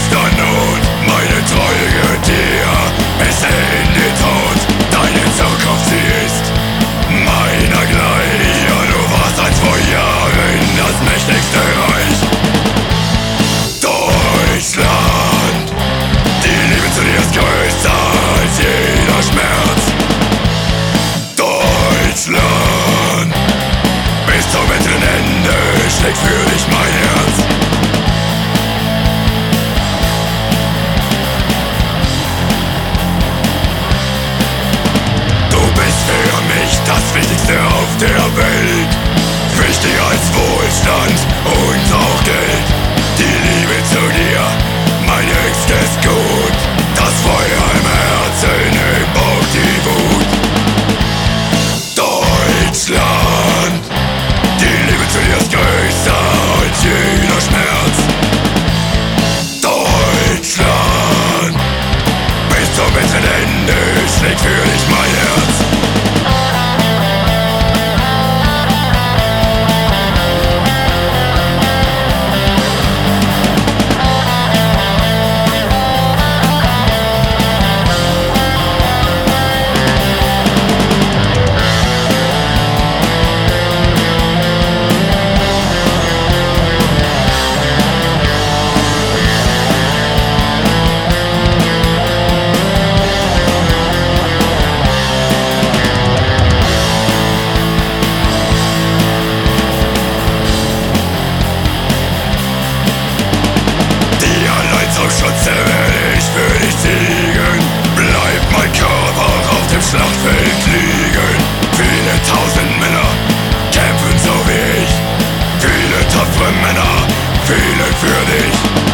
größter Not, meine Treue gehört dir bis in den Tod. Deine Zukunft, sie ist meiner gleich. Ja, du warst als vor Jahren das mächtigste Reich. Deutschland, die Liebe zu dir ist größer als jeder Schmerz. Deutschland, bis zum bitteren Ende schlägt für dich mein Herz. Du bist für mich das Wichtigste auf der Welt, wichtiger als Wohlstand und auch Geld. Die Liebe zu dir, mein höchstes Gut, das Feuer im Herzen überhaupt die Wut. Deutschland, die Liebe zu dir ist größer als jeder Schmerz. Deutschland, bis zum bitteren Ende schlägt für dich mein Herz. Schutze werde ich für dich siegen. Bleibt mein Körper auf dem Schlachtfeld liegen. Viele tausend Männer kämpfen so wie ich. Viele tapfere Männer, viele für dich.